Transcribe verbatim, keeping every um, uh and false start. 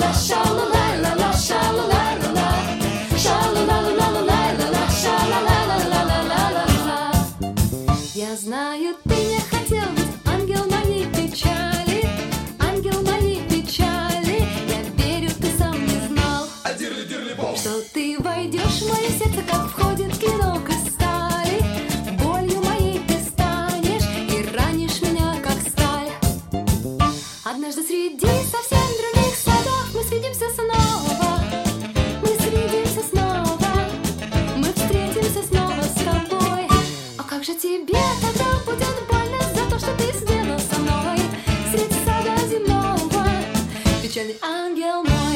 ша-ла-ла-ла-ла, ша-ла-ла-ла-ла, ша-ла-ла-ла-ла-ла, ша-ла-ла-ла-ла-ла-ла-ла. Я знаю, ты не хотел быть ангел моей печали, ангел моей печали. Я верю, ты сам не знал, что ты войдешь в мое сердце, как входит клинок из стали. Болью моей ты станешь и ранишь меня, как сталь. Однажды среди совсем других садов мы встретимся снова, мы встретимся снова, мы встретимся снова с тобой. А как же тебе тогда будет больно за то, что ты сделал со мной среди сада земного? Печальный ангел мой.